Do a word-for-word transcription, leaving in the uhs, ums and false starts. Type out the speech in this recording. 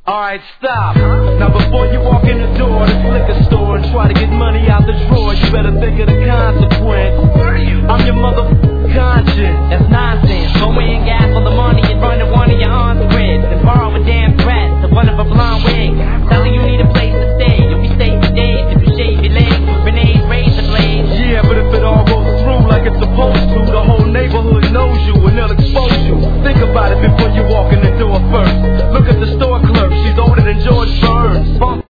Alright, stop. Now before you walk in the door of this liquor store and try to get money out the drawer, you better think of the consequence.